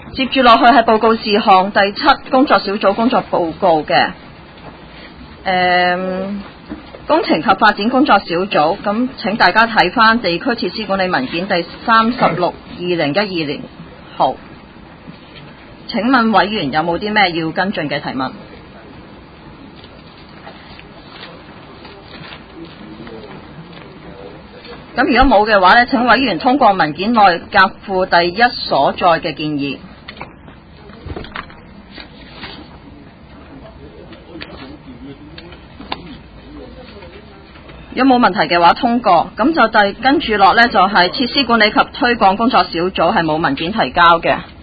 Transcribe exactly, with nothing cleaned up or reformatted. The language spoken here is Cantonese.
接住落去係報告事項第七工作小組工作報告嘅，誒工程及發展工作小組，咁請大家睇返地區設施管理文件第三十六二零一二年號。請問委員有冇啲咩要跟進嘅提問？咁如果冇嘅話呢，請委員通過文件內夾附第一所在嘅建議。如果冇問題嘅話，通過。咁就第跟住落呢，就係設施管理及推廣工作小組係冇文件提交嘅。